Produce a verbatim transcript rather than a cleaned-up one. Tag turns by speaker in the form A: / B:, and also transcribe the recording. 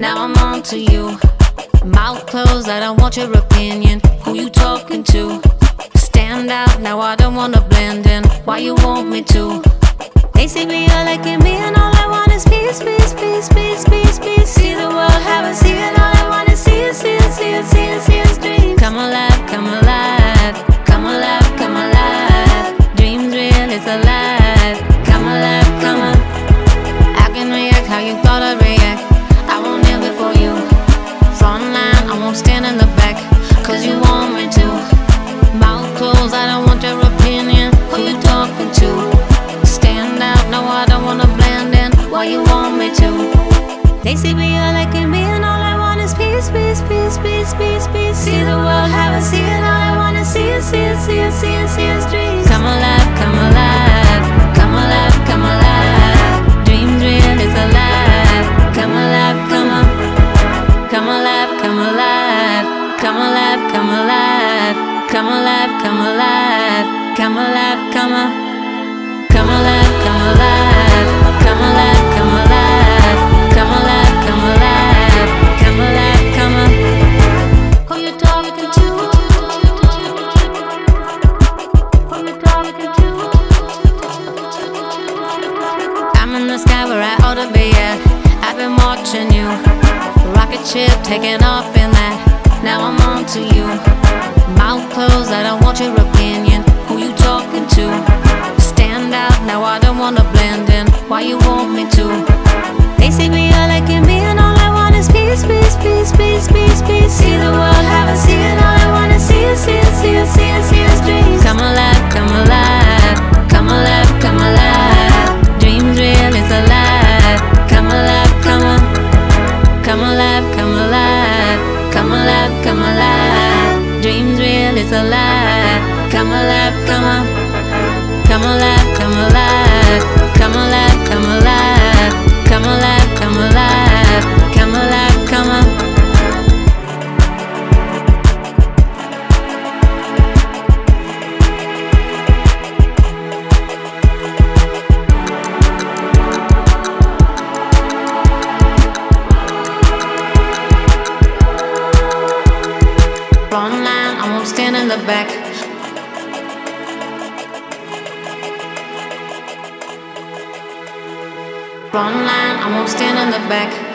A: Now I'm on to you. Mouth closed, I don't want your opinion. Who you talking to? Stand out, now I don't wanna blend in. Why you want me to? Basically you're liking me and all I want is peace, peace, peace, peace, peace, peace. See the world, have a see it, all I want is see it, see it, see it, see it, see it, dreams. Come alive, come alive, come alive, come alive. Dreams real, it's alive. Come alive, come on. I can react how you thought I'd react. I won't kneel before you. Front line, I won't stand in the back, cause you want me to. Mouth closed, I don't want your opinion. Who you talking to? Stand out, no I don't wanna blend in. Why you want me to? They say we are liking me and all I want is peace, peace, peace, peace, peace, peace. See the world, have a see it, all I want is see it, see it, see it, see it, see it, dreams. Come alive, come alive, come alive, come alive. Dreams real, it's alive. Come alive, come on. Come alive, come alive, come alive, come alive, come alive, come alive, come alive, come on. Come alive, come alive, come alive, come alive, come alive, come alive, come alive, come on. Who you talking to? Who you talking to? I'm in the sky where I ought to be at. I've been watching you. Rocket ship taking off in that. Now I'm on to you. Mouth closed, I don't want your opinion. Who you talking to? Stand out, now I don't wanna blend in. Why you want me to? They say we are liking me and all I want is peace, peace, peace, peace, peace, peace. See the world, have a see it, all I want is see it, see it, see it, see it, see it, dreams. Come alive, come alive, come alive, come alive. Dreams real, it's alive. Come alive, come on. Come alive, come alive, come alive, come alive. Dreams real, it's alive. Come alive, come on. Come alive, come alive, come alive, come alive, come alive, come alive, come alive, come on. Front line, I won't stand in the back. Front line, I won't stand in the back.